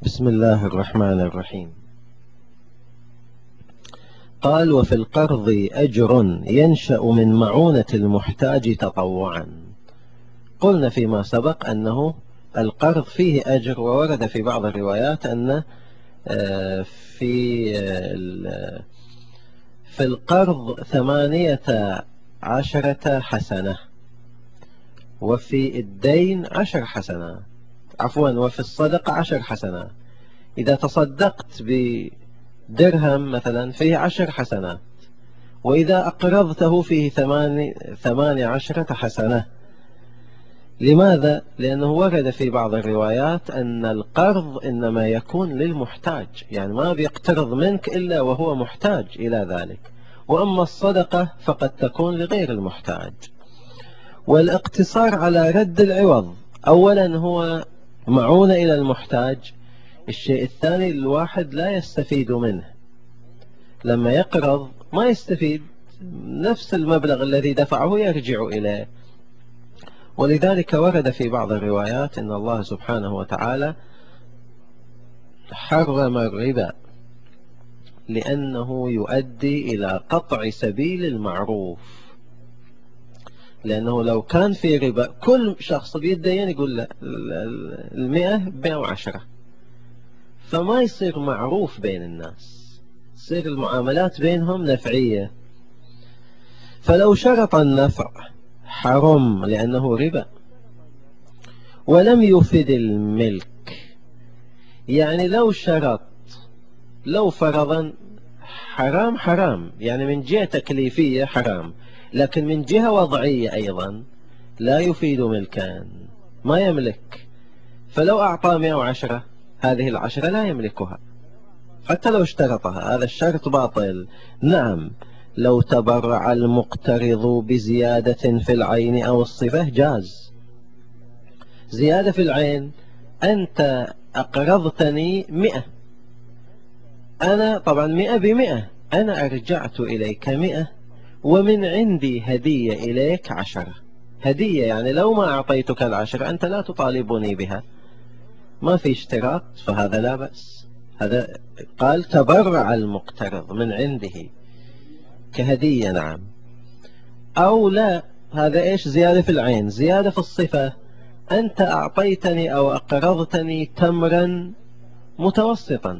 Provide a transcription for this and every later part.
بسم الله الرحمن الرحيم. قال: وفي القرض أجر ينشأ من معونة المحتاج تطوعا. قلنا فيما سبق أنه القرض فيه أجر، وورد في بعض الروايات أن في القرض 18 حسنة، وفي الدين 10 حسنات، وفي الصدقة 10 حسنات. إذا تصدقت بدرهم مثلا فيه 10 حسنات، وإذا أقرضته فيه 18 حسنة. لماذا؟ لأنه ورد في بعض الروايات أن القرض إنما يكون للمحتاج، يعني ما بيقترض منك إلا وهو محتاج إلى ذلك، وأما الصدقة فقد تكون لغير المحتاج. والاقتصار على رد العوض أولا هو معونة إلى المحتاج. الشيء الثاني الواحد لا يستفيد منه، لما يقرض ما يستفيد، نفس المبلغ الذي دفعه يرجع إليه. ولذلك ورد في بعض الروايات أن الله سبحانه وتعالى حرم الربا لأنه يؤدي إلى قطع سبيل المعروف. لأنه لو كان في ربا كل شخص بيدين يقول له 100 ب110، فما يصير معروف بين الناس، تصير المعاملات بينهم نفعية. فلو شرط النفع حرم لأنه ربا. ولم يفد الملك، يعني لو شرط، لو فرضا حرام حرام، يعني من جهة تكليفية حرام، لكن من جهة وضعية أيضا لا يفيد ملكان، ما يملك. فلو أعطى 110 هذه 10 لا يملكها حتى لو اشترطها، هذا الشرط باطل. نعم، لو تبرع المقترض بزيادة في العين أو الصفة جاز. زيادة في العين، أنت أقرضتني 100، أنا طبعا 100 ب100، أنا أرجعت إليك 100 ومن عندي هدية إليك 10. هدية يعني لو ما أعطيتك 10 أنت لا تطالبني بها، ما في اشتراط، فهذا لا بأس. هذا قال تبرع المقترض من عنده كهدية. نعم. أو لا، هذا إيش؟ زيادة في العين. زيادة في الصفة، أنت أعطيتني أو أقرضتني تمرا متوسطا،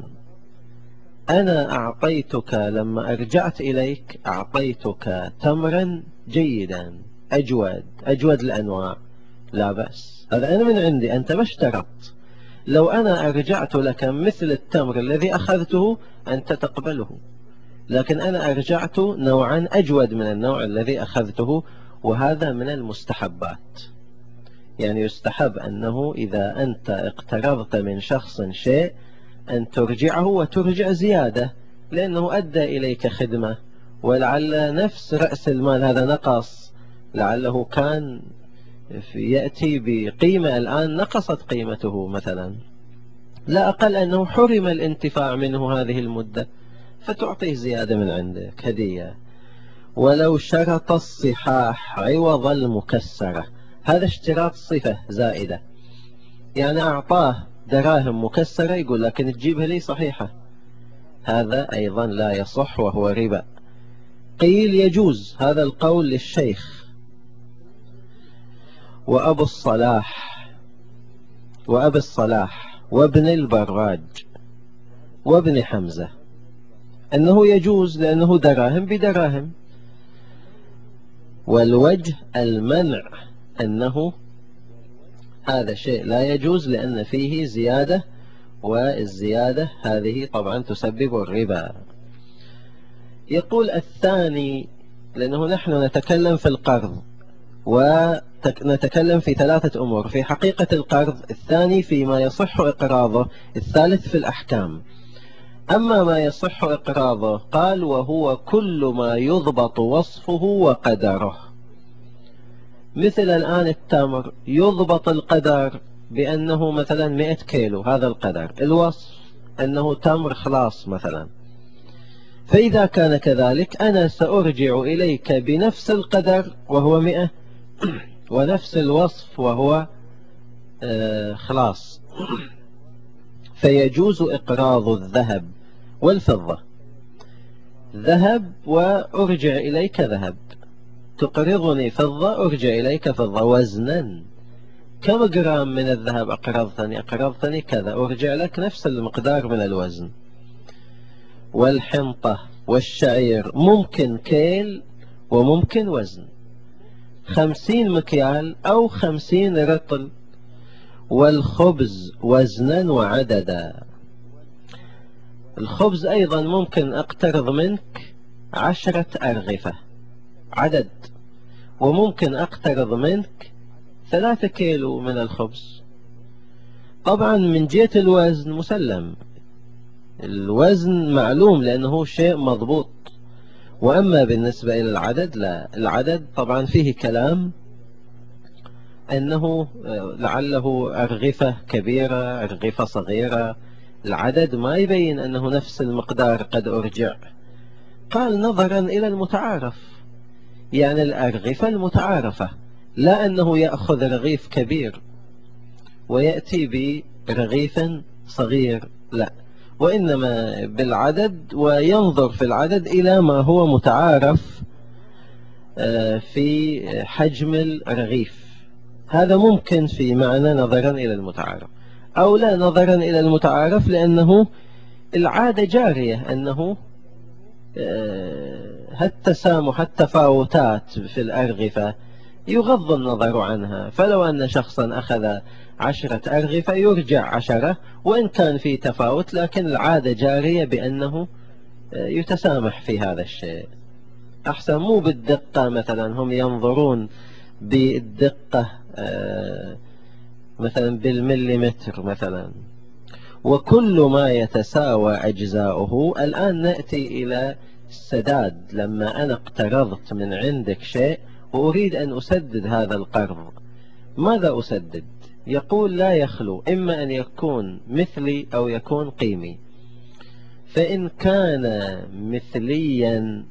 أنا أعطيتك لما أرجعت إليك أعطيتك تمرا جيدا أجود الأنواع، لا بأس، هذا أنا من عندي، أنت ما اشترطت. لو أنا أرجعت لك مثل التمر الذي أخذته أنت تقبله، لكن أنا أرجعت نوعا أجود من النوع الذي أخذته، وهذا من المستحبات. يعني يستحب أنه إذا أنت اقترضت من شخص شيء أن ترجعه وترجع زيادة، لأنه أدى إليك خدمة، ولعل نفس رأس المال هذا نقص، لعله كان يأتي بقيمة الآن نقصت قيمته مثلا، لا أقل أنه حرم الانتفاع منه هذه المدة، فتعطيه زيادة من عندك هدية. ولو شرط الصحاح عوض المكسرة، هذا اشتراط صفة زائدة، يعني أعطاه دراهم مكسرة يقول لكن تجيبها لي صحيحة، هذا أيضا لا يصح وهو ربا. قيل يجوز هذا القول للشيخ وأبي الصلاح وابن البراج وابن حمزة، أنه يجوز لأنه دراهم بدراهم. والوجه المنع، أنه هذا شيء لا يجوز لأن فيه زيادة، والزيادة هذه طبعا تسبب الربا. يقول الثاني، لأنه نحن نتكلم في القرض ونتكلم في 3 أمور: في حقيقة القرض، الثاني فيما يصح إقراضه، الثالث في الأحكام. أما ما يصح إقراضه قال: وهو كل ما يضبط وصفه وقدره. مثل الآن التمر يضبط القدر بأنه مثلا 100 كيلو، هذا القدر، الوصف أنه تمر خلاص مثلا. فإذا كان كذلك أنا سأرجع إليك بنفس القدر وهو 100 ونفس الوصف وهو خلاص. فيجوز إقراض الذهب والفضة. ذهب وأرجع إليك ذهب، تقرضني فضة أرجع إليك فضة وزنا، كم جرام من الذهب أقرضتني كذا، أرجع لك نفس المقدار من الوزن. والحنطة والشعير ممكن كيل وممكن وزن، 50 مكيال أو 50 رطل. والخبز وزنا وعددا، الخبز أيضا ممكن أقترض منك 10 أرغفة عدد، وممكن أقترض منك 3 كيلو من الخبز. طبعا من جهة الوزن مسلم، الوزن معلوم لأنه شيء مضبوط. وأما بالنسبة إلى العدد لا، العدد طبعا فيه كلام أنه لعله أرغفة كبيرة أرغفة صغيرة، العدد ما يبين أنه نفس المقدار قد أرجع. قال نظرا إلى المتعارف، يعني الأرغفة المتعارفة، لا أنه يأخذ رغيف كبير ويأتي برغيف صغير، لا، وإنما بالعدد، وينظر في العدد إلى ما هو متعارف في حجم الرغيف. هذا ممكن في معنى نظرا إلى المتعارف، أو لا نظرا إلى المتعارف، لأنه العادة جارية أنه التسامح التفاوتات في الأرغفة يغض النظر عنها. فلو أن شخصا أخذ 10 أرغفة يرجع 10، وإن كان في تفاوت، لكن العادة جارية بأنه يتسامح في هذا الشيء. أحسن مو بالدقة، مثلا هم ينظرون بالدقة مثلا بالمليمتر مثلا. وكل ما يتساوى أجزاؤه. الآن نأتي إلى السداد. لما أنا اقترضت من عندك شيء وأريد أن أسدد هذا القرض، ماذا أسدد؟ يقول لا يخلو إما أن يكون مثلي أو يكون قيمي. فإن كان مثليا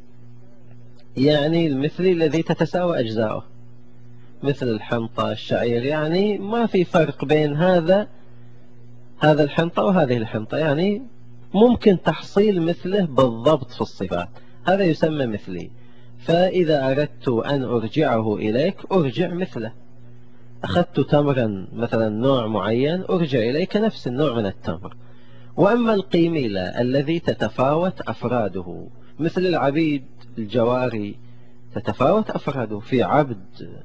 يعني المثلي الذي تتساوى أجزاؤه، مثل الحنطة الشعير، يعني ما في فرق بين هذا الحنطة وهذه الحنطة، يعني ممكن تحصيل مثله بالضبط في الصفات، هذا يسمى مثلي. فإذا أردت أن أرجعه إليك أرجع مثله. أخذت تمرا مثلا نوع معين أرجع إليك نفس النوع من التمر. وأما القيمي لا، الذي تتفاوت أفراده، مثل العبيد الجواري تتفاوت أفراده، في عبد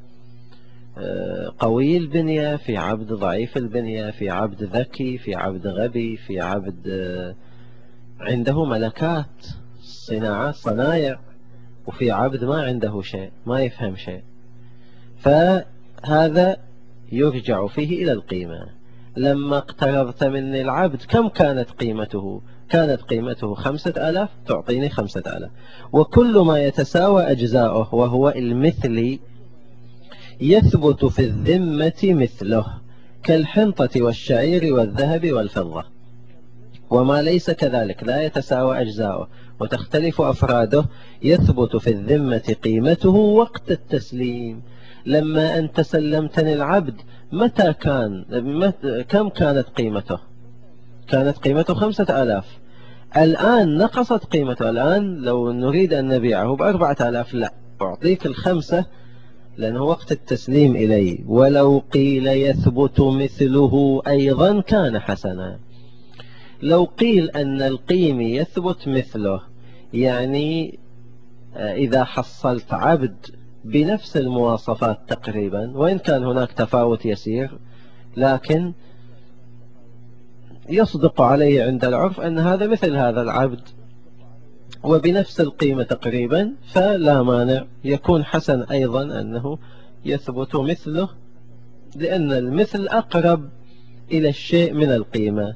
قوي البنية، في عبد ضعيف البنية، في عبد ذكي، في عبد غبي، في عبد عنده ملكات صناعات صنايع، وفي عبد ما عنده شيء ما يفهم شيء. فهذا يرجع فيه إلى القيمة. لما اقترضت مني العبد كم كانت قيمته؟ كانت قيمته 5000، تعطيني 5000. وكل ما يتساوى أجزاؤه وهو المثلي يثبت في الذمة مثله، كالحنطة والشعير والذهب والفضة. وما ليس كذلك لا يتساوى أجزاؤه وتختلف أفراده يثبت في الذمة قيمته وقت التسليم. لما أنت سلمتني العبد متى كان كم كانت قيمته؟ كانت قيمته 5000. الآن نقصت قيمته، الآن لو نريد أن نبيعه ب4000 لا، أعطيك الخمسة لأنه وقت التسليم إلي. ولو قيل يثبت مثله أيضا كان حسنا. لو قيل أن القيم يثبت مثله، يعني إذا حصلت عبد بنفس المواصفات تقريبا، وإن كان هناك تفاوت يسير، لكن يصدق عليه عند العرف أن هذا مثل هذا العبد وبنفس القيمة تقريبا، فلا مانع يكون حسن أيضا أنه يثبت مثله، لأن المثل أقرب إلى الشيء من القيمة.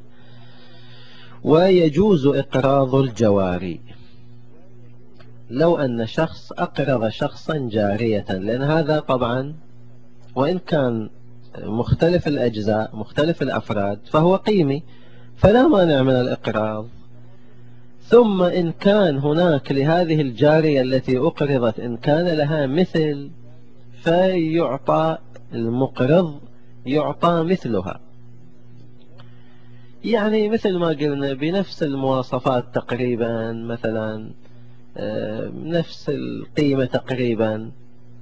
ويجوز إقراض الجواري. لو أن شخص أقرض شخصا جارية، لأن هذا طبعا وإن كان مختلف الأجزاء مختلف الأفراد فهو قيمي، فلا مانع من الإقراض. ثم إن كان هناك لهذه الجارية التي أقرضت إن كان لها مثل، فيعطى المقرض يعطى مثلها. يعني مثل ما قلنا بنفس المواصفات تقريبا، مثلا نفس القيمة تقريبا.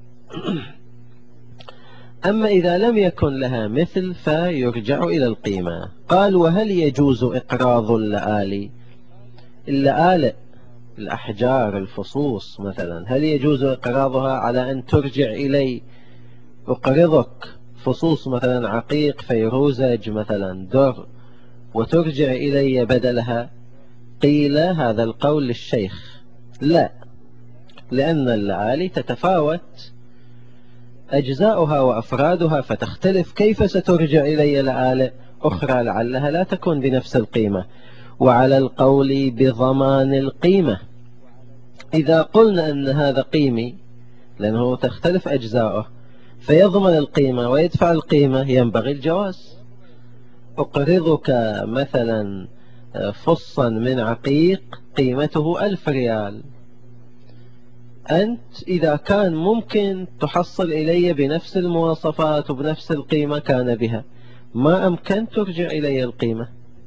أما إذا لم يكن لها مثل فيرجع إلى القيمة. قال: وهل يجوز إقراض اللآلي؟ اللآلئ، الأحجار، الفصوص مثلا، هل يجوز إقراضها على أن ترجع إلي؟ أقرضك فصوص مثلا عقيق، فيروزج مثلا، در، وترجع إلي بدلها؟ قيل هذا القول للشيخ لا، لأن اللآلي تتفاوت أجزاؤها وأفرادها فتختلف، كيف سترجع إلي لآلئ أخرى لعلها لا تكون بنفس القيمة؟ وعلى القول بضمان القيمة، إذا قلنا أن هذا قيمي لأنه تختلف أجزاؤه فيضمن القيمة ويدفع القيمة، ينبغي الجواز. أقرضك مثلا فصا من عقيق قيمته 1000 ريال، أنت إذا كان ممكن تحصل إلي بنفس المواصفات وبنفس القيمة كان بها، ما أمكن ترجع إلي القيمة.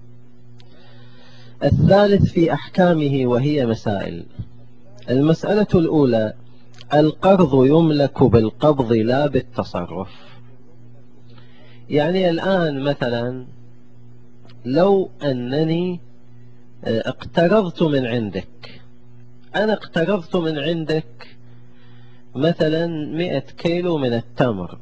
الثالث في أحكامه وهي مسائل. المسألة الأولى: القرض يملك بالقبض لا بالتصرف. يعني الآن مثلا لو أنني اقترضت من عندك، أنا اقترضت من عندك مثلا 100 كيلو من التمر،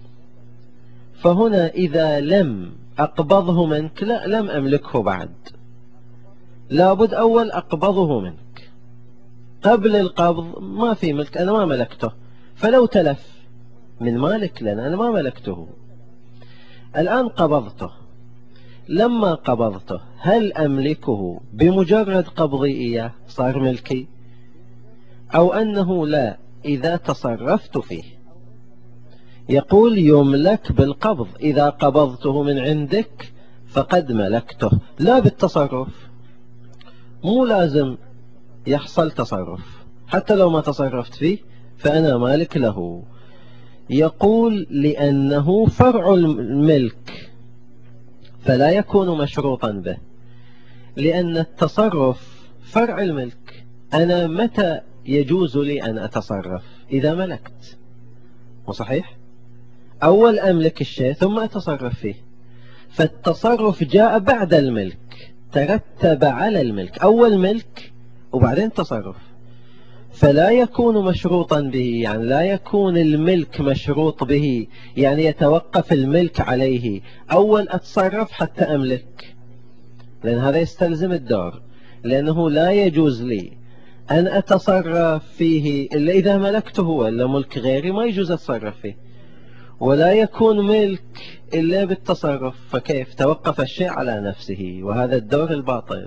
فهنا إذا لم أقبضه منك لا، لم أملكه بعد، لابد أول أقبضه منك. قبل القبض ما في ملك، أنا ما ملكته، فلو تلف من مالك لنا أنا ما ملكته. الآن قبضته، لما قبضته هل أملكه بمجرد قبضي إياه صار ملكي، أو أنه لا إذا تصرفت فيه؟ يقول يملك بالقبض، إذا قبضته من عندك فقد ملكته لا بالتصرف. مو لازم يحصل تصرف، حتى لو ما تصرفت فيه فأنا مالك له. يقول لأنه فرع الملك فلا يكون مشروطا به، لأن التصرف فرع الملك. أنا متى يجوز لي أن أتصرف؟ إذا ملكت، وصحيح أول أملك الشيء ثم أتصرف فيه. فالتصرف جاء بعد الملك، ترتب على الملك، أول ملك وبعدين تصرف، فلا يكون مشروطا به. يعني لا يكون الملك مشروط به، يعني يتوقف الملك عليه أول أتصرف حتى أملك، لأن هذا يستلزم الدور. لأنه لا يجوز لي أن أتصرف فيه إلا إذا ملكته، ولا ملك غيري ما يجوز أتصرف فيه. ولا يكون ملك إلا بالتصرف، فكيف توقف الشيء على نفسه، وهذا الدور الباطل.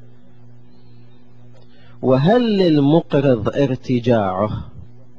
وهل للمقرض ارتجاعه؟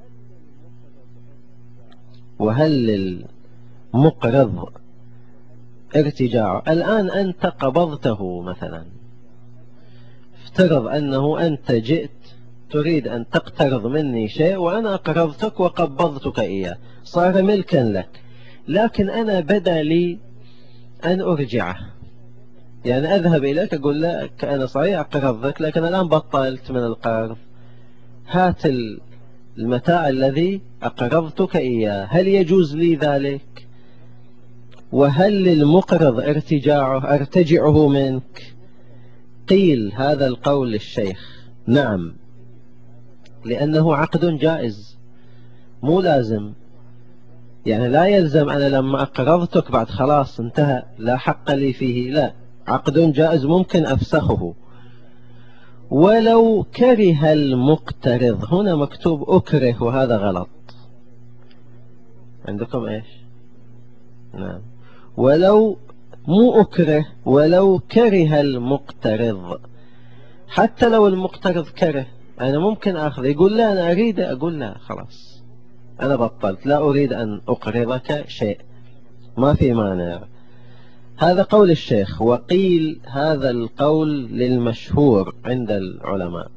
وهل للمقرض ارتجاعه؟ الآن أنت قبضته مثلا، افترض أنه أنت جئت تريد أن تقترض مني شيء وأنا أقرضتك وقبضتك إياه، صار ملكا لك، لكن أنا بدا لي أن أرجعه. يعني أذهب إليك أقول لك أنا صحيح أقرضك لكن الآن بطلت من القرض، هات المتاع الذي أقرضتك إياه. هل يجوز لي ذلك؟ وهل للمقرض ارتجاعه، أرتجعه منك؟ قيل هذا القول للشيخ نعم، لأنه عقد جائز مو لازم. يعني لا يلزم أنا لما أقرضتك بعد خلاص انتهى لا حق لي فيه، لا، عقد جائز ممكن أفسخه. ولو كره المقترض، هنا مكتوب أكره وهذا غلط عندكم إيش؟ نعم، ولو مو أكره، ولو كره المقترض. حتى لو المقترض كره أنا ممكن أخذ، يقول لا أنا أريد، أقول لا خلاص أنا بطلت، لا أريد أن أقرضك شيء، ما في مانع. هذا قول الشيخ. وقيل هذا القول للمشهور عند العلماء،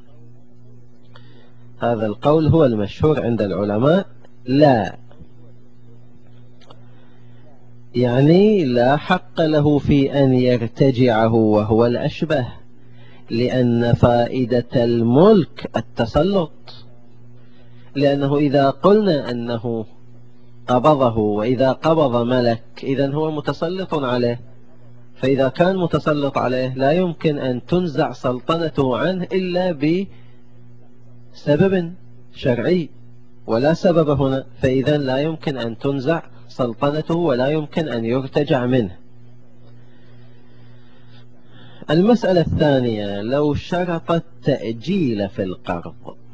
هذا القول هو المشهور عند العلماء. لا، يعني لا حق له في أن يرتجعه وهو الأشبه، لأن فائدة الملك التسلط. لأنه إذا قلنا أنه قبضه، وإذا قبض ملك إذن هو متسلط عليه، فإذا كان متسلط عليه لا يمكن أن تنزع سلطنته عنه إلا بسبب شرعي، ولا سبب هنا، فإذا لا يمكن أن تنزع سلطنته ولا يمكن أن يرتجع منه. المسألة الثانية، لو شرط التأجيل في القرض.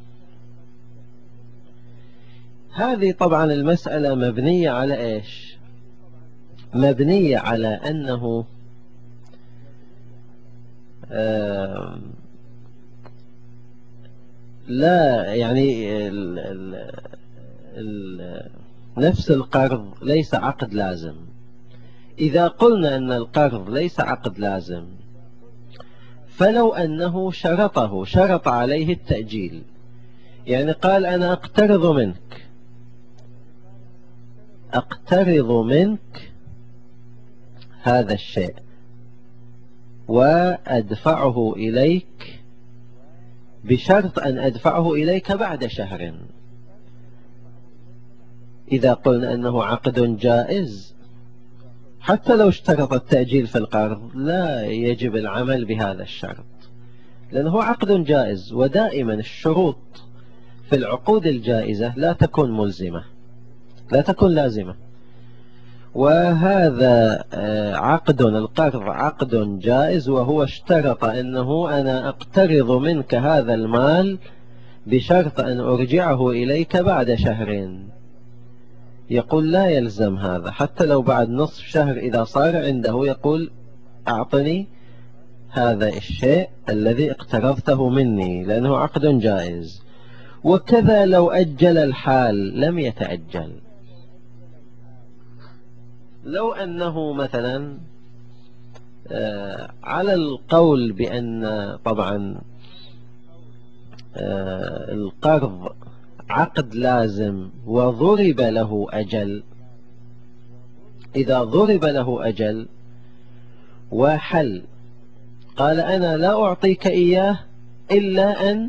هذه طبعا المسألة مبنية على إيش؟ مبنية على أنه لا يعني نفس القرض ليس عقد لازم. إذا قلنا أن القرض ليس عقد لازم، فلو أنه شرط عليه التأجيل، يعني قال أنا أقترض منك هذا الشيء وأدفعه إليك بشرط أن أدفعه إليك بعد شهر. إذا قلنا أنه عقد جائز، حتى لو اشترط التأجيل في القرض لا يجب العمل بهذا الشرط، لأنه عقد جائز، ودائما الشروط في العقود الجائزة لا تكون ملزمة، لا تكون لازمة. وهذا القرض عقد جائز، وهو اشترط أنه أنا أقترض منك هذا المال بشرط أن أرجعه إليك بعد شهرين. يقول لا يلزم هذا، حتى لو بعد نصف شهر إذا صار عنده يقول أعطني هذا الشيء الذي اقترضته مني، لأنه عقد جائز. وكذا لو أجل الحال لم يتأجل. لو أنه مثلا على القول بأن طبعا القرض عقد لازم وضرب له أجل، إذا ضرب له أجل وحل، قال أنا لا أعطيك إياه إلا أن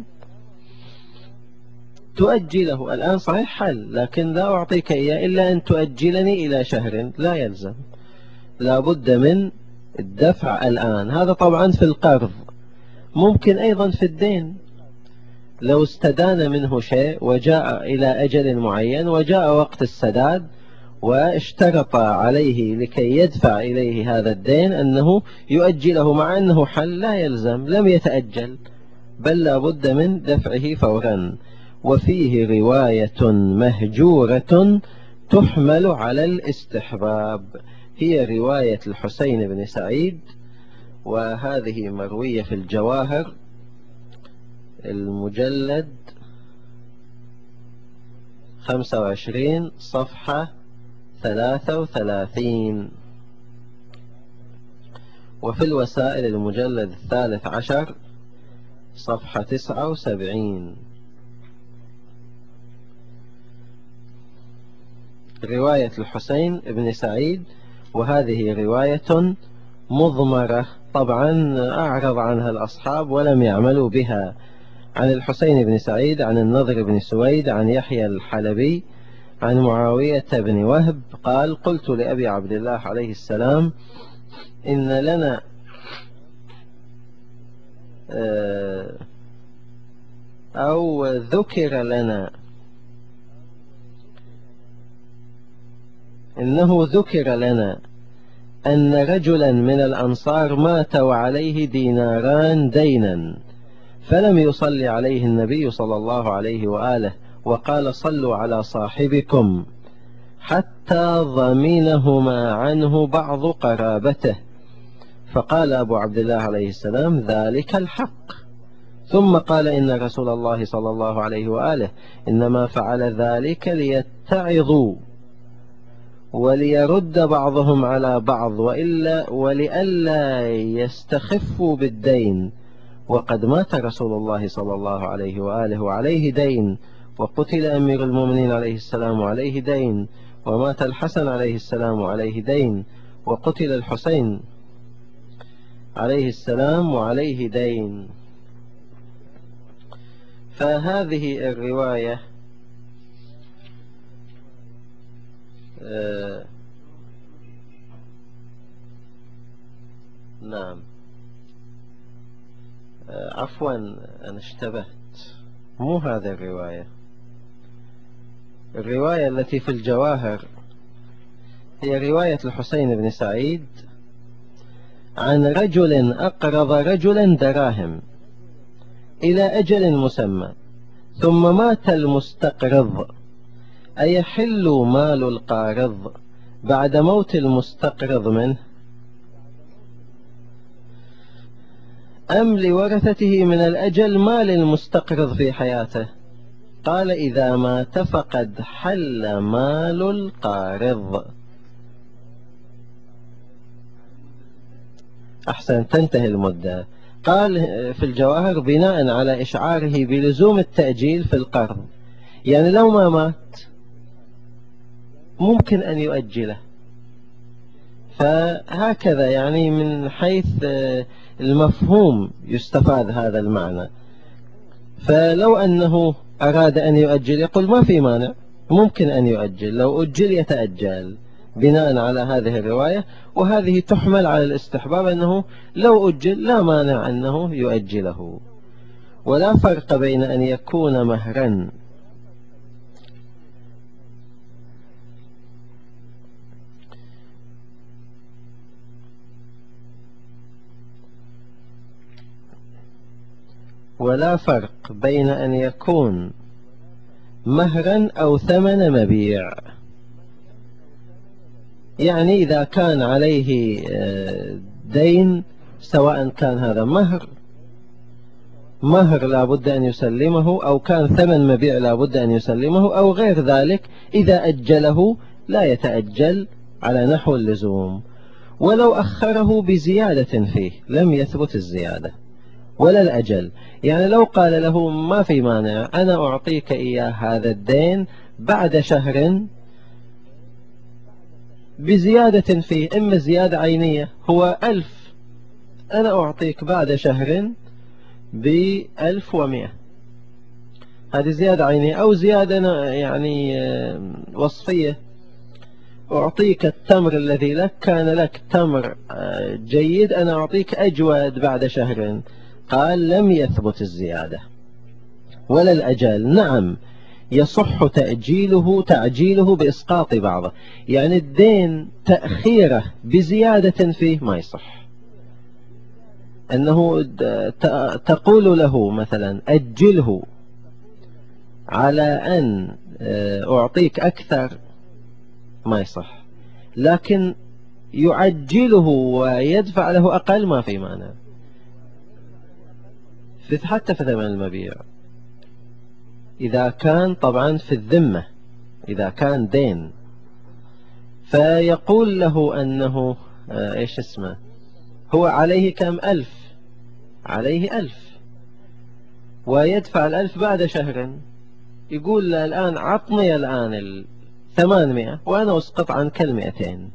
تؤجله. الآن صحيح حل، لكن لا أعطيك إياه إلا أن تؤجلني إلى شهر، لا يلزم، لا بد من الدفع الآن. هذا طبعا في القرض. ممكن أيضا في الدين، لو استدان منه شيء وجاء إلى أجل معين وجاء وقت السداد، واشترط عليه لكي يدفع إليه هذا الدين أنه يؤجله، مع أنه حل لا يلزم، لم يتأجل، بل لا بد من دفعه فورا. وفيه رواية مهجورة تحمل على الاستحباب، هي رواية الحسين بن سعيد، وهذه مروية في الجواهر المجلد 25 صفحة 33، وفي الوسائل المجلد 13 صفحة 79. رواية الحسين بن سعيد، وهذه رواية مضمرة طبعا أعرض عنها الأصحاب ولم يعملوا بها. عن الحسين بن سعيد عن النضر بن سويد عن يحيى الحلبي عن معاوية بن وهب قال قلت لأبي عبد الله عليه السلام إن لنا أو ذكر لنا إنه ذكر لنا أن رجلا من الأنصار مات وعليه ديناران دينا، فلم يصلي عليه النبي صلى الله عليه وآله، وقال صلوا على صاحبكم، حتى ضمنهما عنه بعض قرابته. فقال أبو عبد الله عليه السلام ذلك الحق. ثم قال إن رسول الله صلى الله عليه وآله إنما فعل ذلك ليتعظوا وليرد بعضهم على بعض ولئلا يستخفوا بالدين، وقد مات رسول الله صلى الله عليه وآله وعليه دين، وقتل أمير المؤمنين عليه السلام عليه دين، ومات الحسن عليه السلام وعليه دين، وقتل الحسين عليه السلام وعليه دين. فهذه الرواية نعم، عفوا أنا اشتبهت، مو هذه الرواية. الرواية التي في الجواهر هي رواية الحسين بن سعيد عن رجل أقرض رجلا دراهم إلى أجل مسمى، ثم مات المستقرض، أيحل مال القارض بعد موت المستقرض منه، أم لورثته من الأجل مال المستقرض في حياته؟ قال إذا مات فقد حل مال القارض. أحسن، تنتهي المدة. قال في الجواهر بناء على إشعاره بلزوم التأجيل في القرض، يعني لو ما مات ممكن أن يؤجله. فهكذا يعني من حيث المفهوم يستفاد هذا المعنى. فلو أنه أراد أن يؤجل يقول ما في مانع، ممكن أن يؤجل، لو أجل يتأجل بناء على هذه الرواية. وهذه تحمل على الاستحباب، أنه لو أجل لا مانع أنه يؤجله. ولا فرق بين أن يكون مهرا ولا فرق بين أن يكون مهرا أو ثمن مبيع. يعني إذا كان عليه دين، سواء كان هذا مهر لا بد أن يسلمه، أو كان ثمن مبيع لا بد أن يسلمه، أو غير ذلك، إذا أجله لا يتأجل على نحو اللزوم. ولو أخره بزيادة فيه لم يثبت الزيادة ولا الأجل. يعني لو قال له ما في مانع، أنا أعطيك إياه هذا الدين بعد شهر بزيادة فيه، إما زيادة عينية، هو 1000، أنا أعطيك بعد شهر ب1100، هذه زيادة عينية. أو زيادة يعني وصفية، أعطيك التمر الذي لك، كان لك تمر جيد، أنا أعطيك أجود بعد شهر. قال لم يثبت الزيادة ولا الأجال. نعم، يصح تعجيله بإسقاط بعضه، يعني الدين تأخيره بزيادة فيه ما يصح. أنه تقول له مثلا أجله على أن أعطيك أكثر، ما يصح. لكن يعجله ويدفع له أقل ما في معنى، حتى في ثمن المبيع، إذا كان طبعا في الذمة، إذا كان دين. فيقول له أنه إيش اسمه، هو عليه كم 1000، عليه 1000 ويدفع 1000 بعد شهر. يقول له الآن عطني الآن 800 وأنا أسقط عنك 200،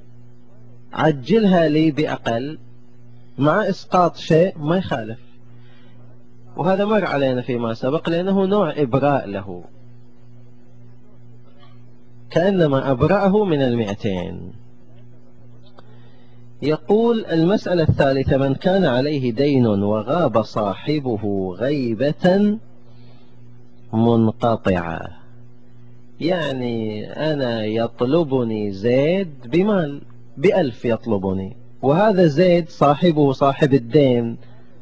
عجلها لي بأقل مع إسقاط شيء ما يخالف. وهذا مر علينا فيما سبق، لأنه نوع إبراء له، كأنما أبرأه من 200. يقول المسألة الثالثة: من كان عليه دين وغاب صاحبه غيبة منقطعة. يعني أنا يطلبني زيد بمال، ب1000 يطلبني، وهذا زيد صاحبه صاحب الدين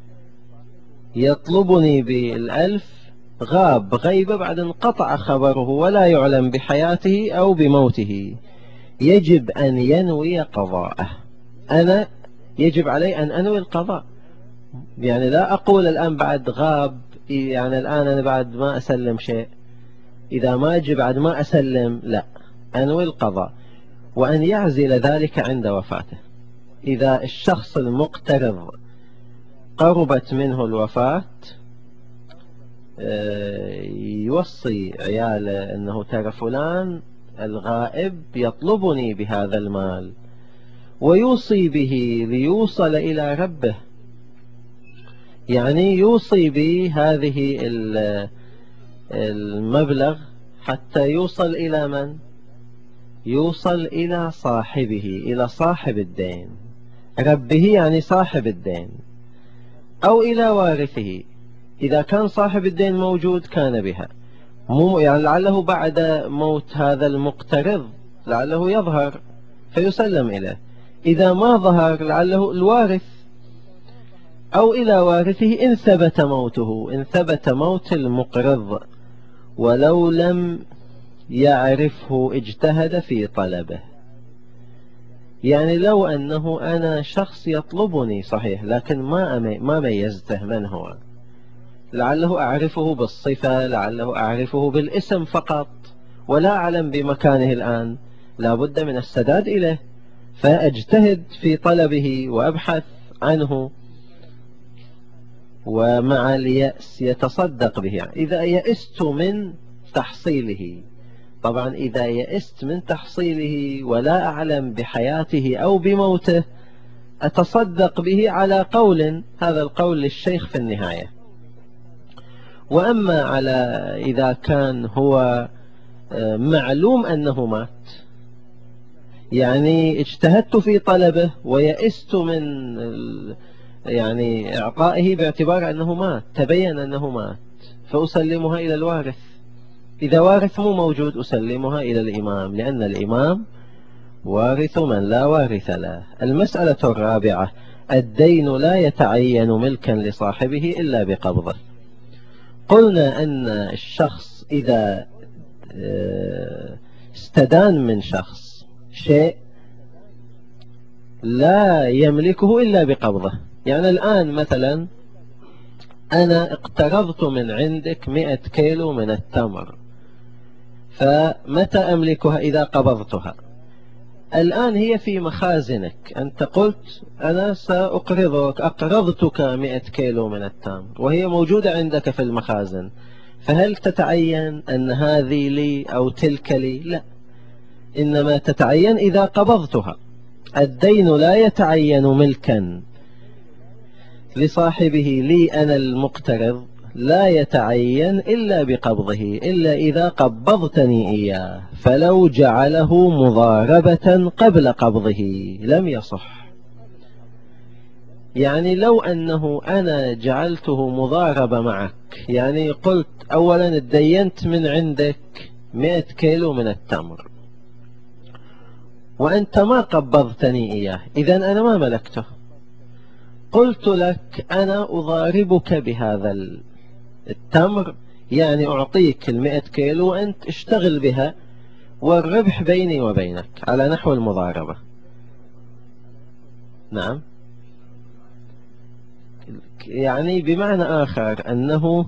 يطلبني ب1000، غاب غيبة، بعد انقطع خبره ولا يعلم بحياته أو بموته، يجب أن ينوي قضاءه. أنا يجب علي أن أنوي القضاء، يعني لا أقول الآن بعد غاب، يعني الآن أنا بعد ما أسلم شيء، إذا ما أجي بعد ما أسلم، لا، أنوي القضاء. وأن يعزل ذلك عند وفاته. إذا الشخص المقترض قربت منه الوفاة، يوصي عياله أنه ترى فلان الغائب يطلبني بهذا المال ويوصي به ليوصل إلى ربه، يعني يوصي بهذه المبلغ حتى يوصل إلى من؟ يوصل إلى صاحبه، إلى صاحب الدين. ربه يعني صاحب الدين، أو إلى وارثه إذا كان صاحب الدين موجود كان بها، يعني لعله بعد موت هذا المقترض لعله يظهر فيسلم إليه، إذا ما ظهر لعله الوارث، أو إلى وارثه إن ثبت موته، إن ثبت موت المقرض ولو لم يعرفه اجتهد في طلبه. يعني لو أنه أنا شخص يطلبني صحيح لكن ما ميزته من هو، لعله أعرفه بالصفة، لعله أعرفه بالاسم فقط ولا أعلم بمكانه الآن، لا بد من السداد إليه، فأجتهد في طلبه وأبحث عنه، ومع اليأس يتصدق به. إذا يئست من تحصيله، طبعا إذا يئست من تحصيله ولا أعلم بحياته أو بموته أتصدق به على قول، هذا القول للشيخ في النهاية. وأما على إذا كان هو معلوم أنه مات، يعني اجتهدت في طلبه ويئست من يعني إعطائه باعتبار أنه مات، تبين أنه مات، فأسلمها إلى الوارث. إذا وارث مو موجود أسلمها إلى الإمام، لأن الإمام وارث من لا وارث له. المسألة الرابعة: الدين لا يتعين ملكا لصاحبه إلا بقبضه. قلنا أن الشخص إذا استدان من شخص شيء لا يملكه إلا بقبضه. يعني الآن مثلا أنا اقترضت من عندك 100 كيلو من التمر، فمتى أملكها؟ إذا قبضتها. الآن هي في مخازنك، أنت قلت أنا سأقرضك، أقرضتك 100 كيلو من التمر وهي موجودة عندك في المخازن، فهل تتعين أن هذه لي أو تلك لي؟ لا، إنما تتعين إذا قبضتها. الدين لا يتعين ملكا لصاحبه، لي أنا المقترض لا يتعين إلا بقبضه، إلا إذا قبضتني إياه، فلو جعله مضاربة قبل قبضه لم يصح. يعني لو أنه أنا جعلته مضاربة معك، يعني قلت أولا ادينت من عندك 100 كيلو من التمر وأنت ما قبضتني إياه، إذن أنا ما ملكته. قلت لك أنا أضاربك بهذا التمر، يعني أعطيك 100 كيلو وأنت اشتغل بها، والربح بيني وبينك على نحو المضاربة. نعم، يعني بمعنى آخر أنه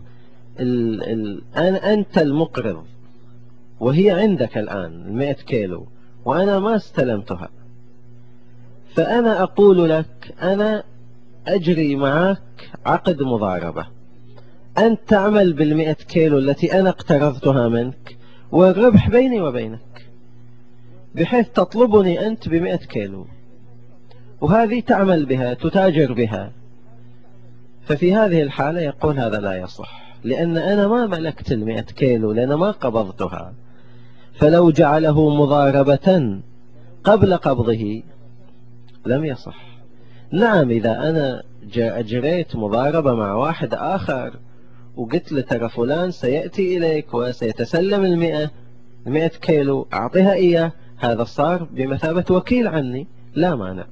أنت المقرض وهي عندك الآن 100 كيلو وأنا ما استلمتها، فأنا أقول لك أنا أجري معك عقد مضاربة، أنت تعمل 100 كيلو التي أنا اقترضتها منك والربح بيني وبينك، بحيث تطلبني أنت 100 كيلو وهذه تعمل بها تتاجر بها. ففي هذه الحالة يقول هذا لا يصح، لأن أنا ما ملكت 100 كيلو لأن ما قبضتها. فلو جعله مضاربة قبل قبضه لم يصح. نعم، إذا أنا أجريت مضاربة مع واحد آخر وقلت له ترى فلان سيأتي إليك وسيتسلم 100 كيلو، أعطيها إياه، هذا صار بمثابة وكيل عني، لا مانع.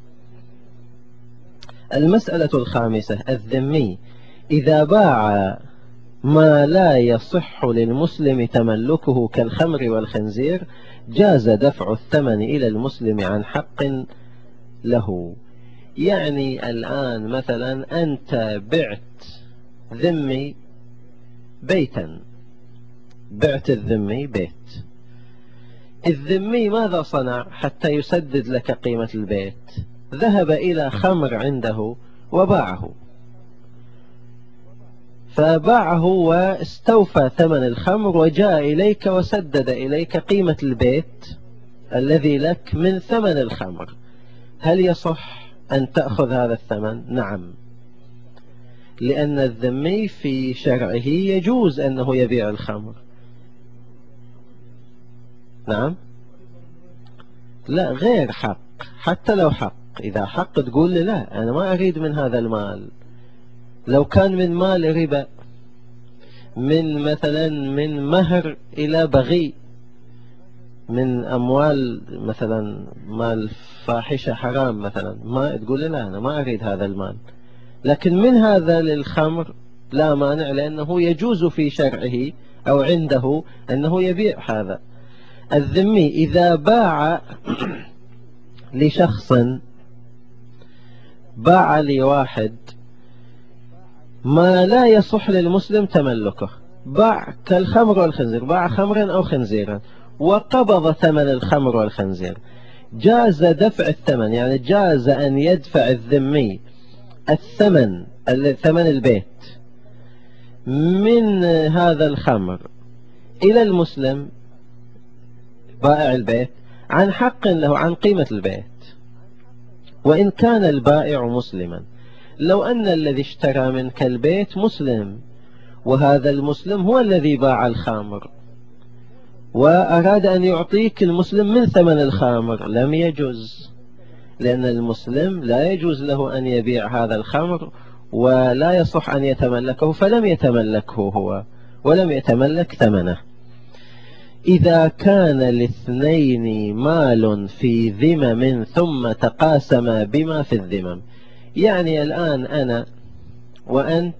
المسألة الخامسة: الذمي إذا باع ما لا يصح للمسلم تملكه كالخمر والخنزير جاز دفع الثمن إلى المسلم عن حق له. يعني الآن مثلا أنت بعت ذمي بيتا، بعت الذمي بيت، الذمي ماذا صنع حتى يسدد لك قيمة البيت؟ ذهب إلى خمر عنده وباعه، فباعه واستوفى ثمن الخمر وجاء إليك وسدد إليك قيمة البيت الذي لك من ثمن الخمر، هل يصح أن تأخذ هذا الثمن؟ نعم، لأن الذمي في شرعه يجوز أنه يبيع الخمر. نعم، لا، غير حق. حتى لو حق، إذا حق تقول لي لا أنا ما أريد من هذا المال. لو كان من مال ربا، من مثلا من مهر إلى بغي، من أموال مثلا مال فاحشة حرام مثلا، ما تقول لي لا أنا ما أريد هذا المال. لكن من هذا للخمر لا مانع، لأنه يجوز في شرعه أو عنده أنه يبيع هذا. الذمي إذا باع لشخص، باع لواحد ما لا يصح للمسلم تملكه، باع كالخمر والخنزير، باع خمرا أو خنزيرا وقبض ثمن الخمر والخنزير، جاز دفع الثمن، يعني جاز أن يدفع الذمي الثمن، ثمن البيت من هذا الخمر إلى المسلم بائع البيت عن حق له، عن قيمة البيت، وإن كان البائع مسلما. لو أن الذي اشترى منك البيت مسلم، وهذا المسلم هو الذي باع الخمر وأراد أن يعطيك المسلم من ثمن الخمر، لم يجوز، لأن المسلم لا يجوز له أن يبيع هذا الخمر ولا يصح أن يتملكه، فلم يتملكه هو ولم يتملك ثمنه. إذا كان الاثنين مال في ذمم ثم تقاسما بما في الذمم، يعني الآن أنا وأنت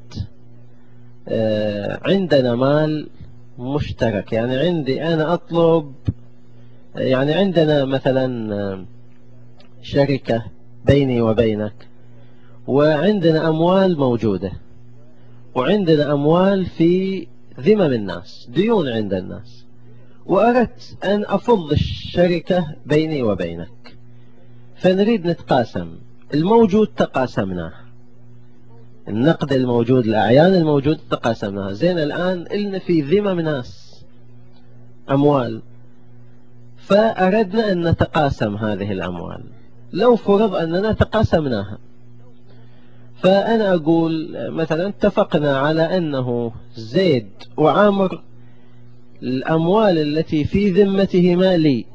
عندنا مال مشترك، يعني عندي أنا أطلب، يعني عندنا مثلا شركة بيني وبينك، وعندنا أموال موجودة، وعندنا أموال في ذمم الناس، ديون عند الناس، وأردت أن أفض الشركة بيني وبينك، فنريد نتقاسم الموجود، تقاسمناه، النقد الموجود، الأعيان الموجود تقاسمناها. زين، الآن إلنا في ذمم ناس أموال، فأردنا أن نتقاسم هذه الأموال. لو فرض أننا تقاسمناها، فأنا أقول مثلا اتفقنا على أنه زيد وعامر الأموال التي في ذمتهما لي،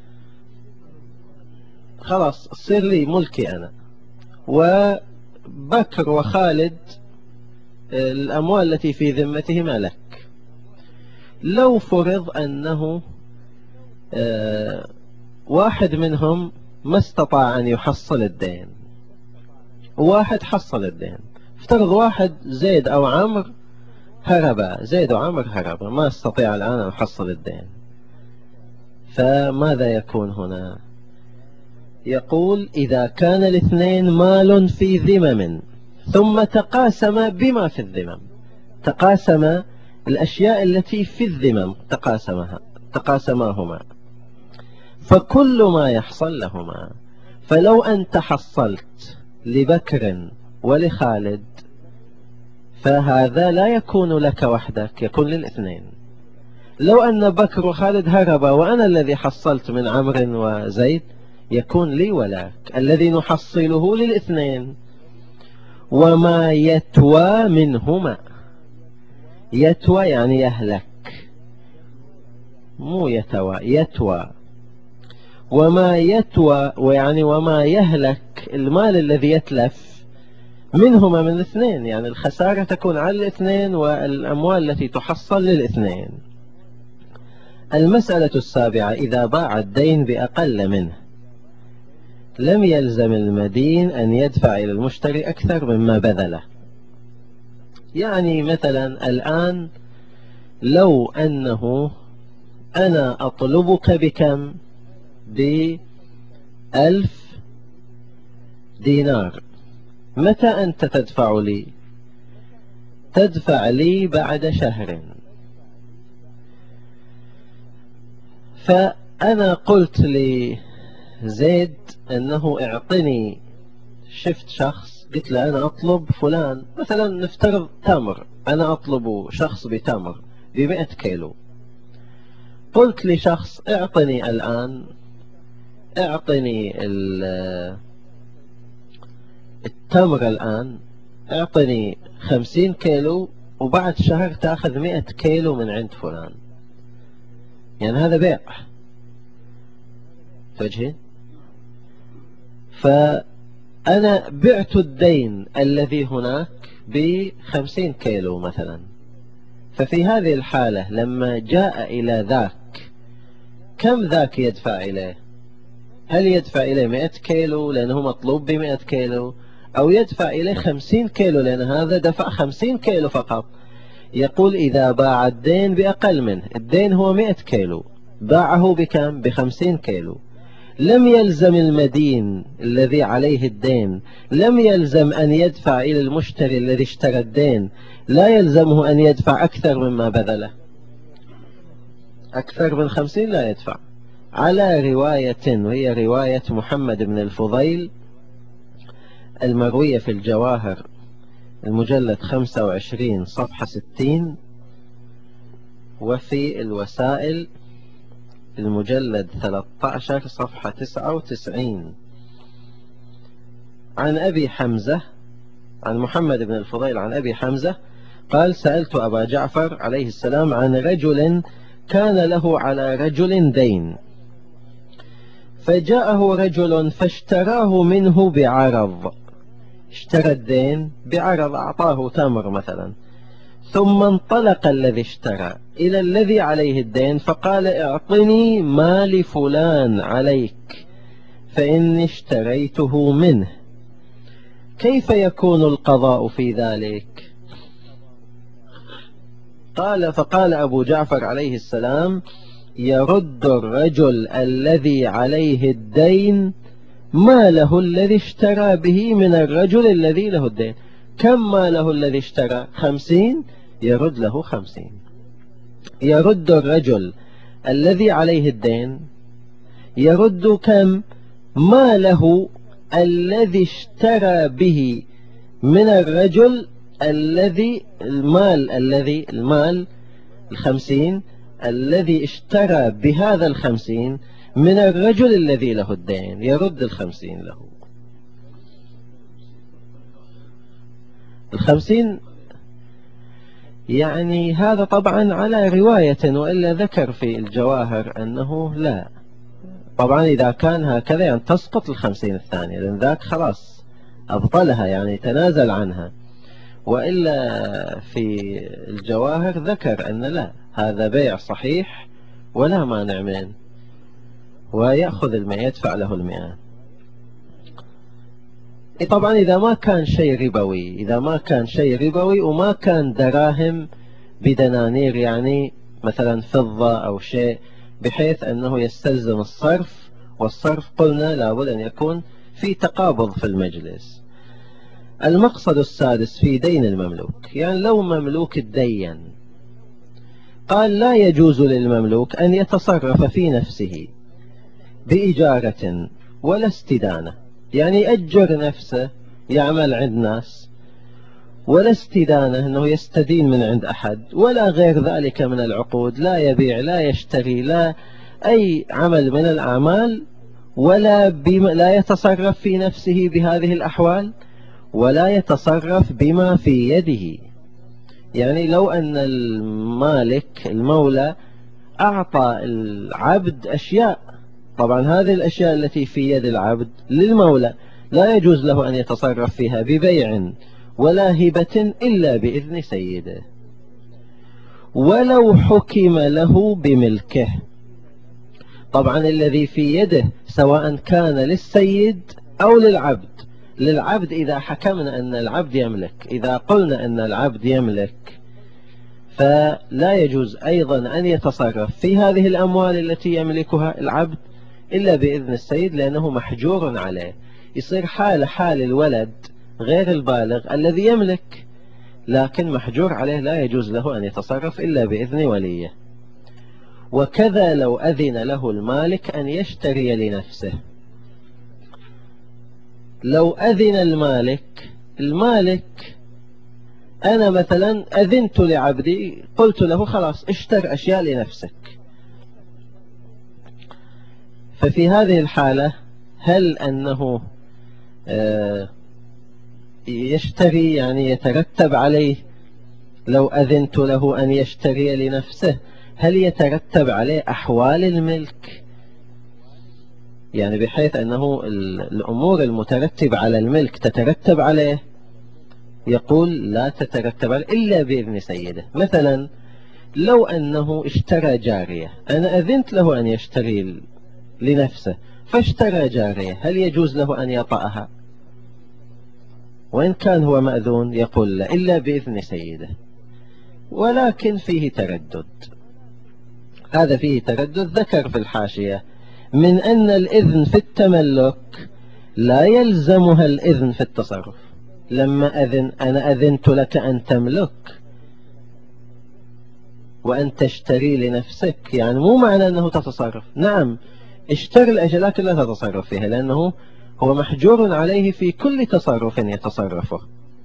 خلاص تصير لي ملكي أنا. وبكر وخالد الأموال التي في ذمتهما لك. لو فرض أنه واحد منهم ما استطاع أن يحصل الدين، واحد حصل الدين، افترض واحد زيد أو عمرو هربا، زيد وعمرو هربا، ما استطيع الآن أن يحصل الدين، فماذا يكون هنا؟ يقول إذا كان الاثنين مال في ذمم ثم تقاسم بما في الذمم، تقاسم الأشياء التي في الذمم، تقاسماهما، فكل ما يحصل لهما. فلو أنت حصلت لبكر ولخالد، فهذا لا يكون لك وحدك، يكون للاثنين. لو أن بكر وخالد هربا وأنا الذي حصلت من عمرو وزيد، يكون لي ولك، الذي نحصله للاثنين. وما يتوى منهما، يتوى يعني يهلك، مو يتوى، يتوى. وما يتوى ويعني وما يهلك، المال الذي يتلف منهما من الاثنين، يعني الخسارة تكون على الاثنين والأموال التي تحصل للاثنين. المسألة السابعة: إذا باع الدين بأقل منه لم يلزم المدين أن يدفع إلى المشتري أكثر مما بذله. يعني مثلا الآن لو أنه أنا أطلبك بكم؟ ب1000 دينار، متى أنت تدفع لي؟ تدفع لي بعد شهر. فأنا قلت لزيد أنه اعطني، شفت شخص قلت له أنا أطلب فلان، مثلا نفترض تمر، أنا أطلب شخص بتمر ب100 كيلو. قلت لشخص اعطني الآن، اعطني التمر الآن، اعطني 50 كيلو، وبعد شهر تأخذ 100 كيلو من عند فلان. يعني هذا بيع، توجهي. فأنا بعت الدين الذي هناك ب50 كيلو مثلا. ففي هذه الحالة لما جاء إلى ذاك، كم ذاك يدفع إليه؟ هل يدفع إليه 100 كيلو لأنه مطلوب ب100 كيلو، أو يدفع إليه 50 كيلو لأن هذا دفع 50 كيلو فقط؟ يقول إذا باع الدين بأقل منه، الدين هو 100 كيلو، باعه بكم؟ ب50 كيلو، لم يلزم المدين الذي عليه الدين، لم يلزم أن يدفع إلى المشتري الذي اشترى الدين، لا يلزمه أن يدفع أكثر مما بذله. أكثر من 50 لا يدفع، على رواية وهي رواية محمد بن الفضيل المروية في الجواهر المجلد 25 صفحة 60، وفي الوسائل المجلد 13 صفحة 99، عن أبي حمزة، عن محمد بن الفضيل عن أبي حمزة قال: سألت أبا جعفر عليه السلام عن رجل كان له على رجل دين، فجاءه رجل فاشتراه منه بعرض، اشترى الدين بعرض، أعطاه تمر مثلا، ثم انطلق الذي اشترى إلى الذي عليه الدين فقال: اعطني ما لفلان عليك فإني اشتريته منه، كيف يكون القضاء في ذلك؟ فقال أبو جعفر عليه السلام: يرد الرجل الذي عليه الدين ماله الذي اشترى به من الرجل الذي له الدين. كم ماله الذي اشترى؟ 50، يرد له 50. يرد الرجل الذي عليه الدين، يرد كم؟ ماله الذي اشترى به من الرجل الذي المال 50 الذي اشترى بهذا 50 من الرجل الذي له الدين، يرد 50 له. 50 يعني هذا طبعا على رواية، وإلا ذكر في الجواهر أنه لا، طبعا إذا كان هكذا يعني تسقط 50 الثانية، لأن ذاك خلاص أبطلها يعني تنازل عنها، وإلا في الجواهر ذكر أن لا، هذا بيع صحيح ولا مانع منه، ويأخذ 100، يدفع له 100. طبعا إذا ما كان شيء ربوي، إذا ما كان شيء ربوي وما كان دراهم بدنانير، يعني مثلا فضة أو شيء بحيث أنه يستلزم الصرف، والصرف قلنا لابد أن يكون في تقابض في المجلس. المقصد السادس في دين المملوك، يعني لو مملوك الدين، قال: لا يجوز للمملوك أن يتصرف في نفسه بإجارة ولا استدانة، يعني يأجر نفسه يعمل عند ناس، ولا استدانة أنه يستدين من عند أحد، ولا غير ذلك من العقود، لا يبيع لا يشتري لا أي عمل من الأعمال، لا يتصرف في نفسه بهذه الأحوال، ولا يتصرف بما في يده. يعني لو أن المالك المولى أعطى العبد أشياء، طبعا هذه الأشياء التي في يد العبد للمولى، لا يجوز له أن يتصرف فيها ببيع ولا هبة إلا بإذن سيده، ولو حكم له بملكه. طبعا الذي في يده سواء كان للسيد أو للعبد، للعبد إذا حكمنا أن العبد يملك، إذا قلنا أن العبد يملك، فلا يجوز أيضا أن يتصرف في هذه الأموال التي يملكها العبد إلا بإذن السيد، لأنه محجور عليه، يصير حال الولد غير البالغ الذي يملك لكن محجور عليه، لا يجوز له أن يتصرف إلا بإذن وليه. وكذا لو أذن له المالك أن يشتري لنفسه، لو أذن المالك المالك أنا مثلا أذنت لعبدي، قلت له خلاص اشتر أشياء لنفسك، ففي هذه الحالة هل أنه يشتري، يعني يترتب عليه لو أذنت له أن يشتري لنفسه، هل يترتب عليه أحوال الملك؟ يعني بحيث أنه الأمور المترتبة على الملك تترتب عليه؟ يقول لا تترتب عليه إلا بإذن سيده. مثلا لو أنه اشترى جارية، أنا أذنت له أن يشتري لنفسه فاشترى جارية، هل يجوز له أن يطأها؟ وإن كان هو مأذون يقول لا إلا بإذن سيده. ولكن فيه تردد، هذا فيه تردد. ذكر في الحاشية من أن الإذن في التملك لا يلزمها الإذن في التصرف. لما أنا أذنت لك أن تملك وأن تشتري لنفسك، يعني مو معنى أنه تتصرف. نعم اشتري الأشياء لكن لا تتصرف فيها، لأنه هو محجور عليه في كل تصرف يتصرفه.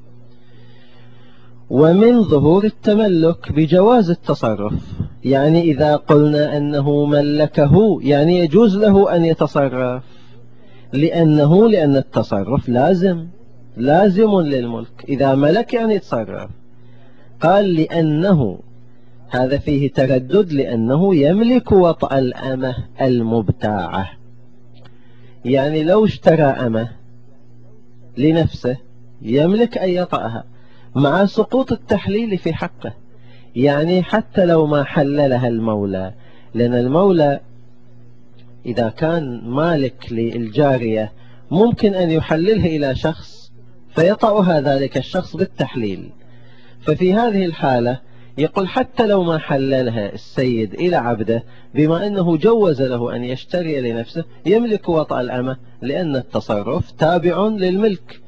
ومن ظهور التملك بجواز التصرف، يعني إذا قلنا أنه ملكه يعني يجوز له أن يتصرف، لأن التصرف لازم للملك. إذا ملك يعني يتصرف. قال لأنه، هذا فيه تردد، لأنه يملك وطأ الأمة المبتاعة. يعني لو اشترى أمة لنفسه يملك أن يطأها مع سقوط التحليل في حقه. يعني حتى لو ما حللها المولى، لأن المولى إذا كان مالك للجارية ممكن أن يحللها إلى شخص فيطأها ذلك الشخص بالتحليل. ففي هذه الحالة يقول حتى لو ما حللها السيد إلى عبده، بما أنه جوز له أن يشتري لنفسه يملك وطأ الأمة، لأن التصرف تابع للملك،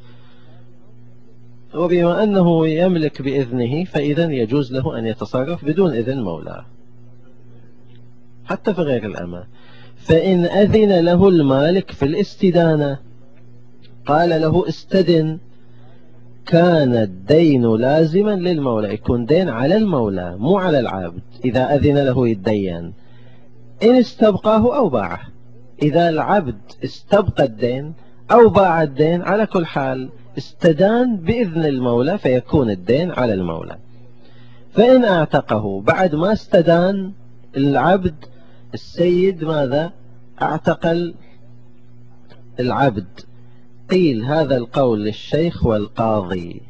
وبما أنه يملك بإذنه فإذا يجوز له أن يتصرف بدون إذن مولاه حتى في غير الأمة. فإن أذن له المالك في الاستدانة، قال له استدن، كان الدين لازما للمولى، يكون دين على المولى مو على العبد. إذا أذن له يتدين إن استبقاه أو باعه. إذا العبد استبقى الدين أو باع الدين على كل حال استدان بإذن المولى، فيكون الدين على المولى. فإن اعتقه بعد ما استدان العبد، السيد ماذا؟ اعتق العبد. قيل هذا القول للشيخ والقاضي،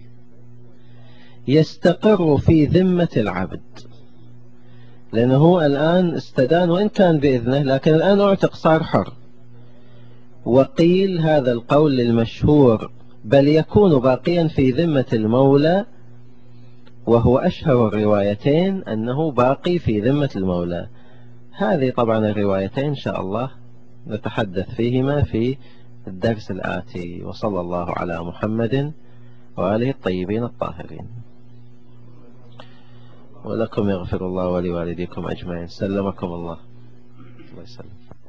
يستقر في ذمة العبد، لأنه الآن استدان وإن كان بإذنه، لكن الآن اعتق صار حر. وقيل هذا القول للمشهور، بل يكون باقيا في ذمة المولى، وهو أشهر الروايتين أنه باقي في ذمة المولى. هذه طبعا الروايتين إن شاء الله نتحدث فيهما في الدرس الآتي. وصلى الله على محمد وآله الطيبين الطاهرين. ولكم يغفر الله ولوالديكم أجمعين. سلمكم الله. الله يسلم.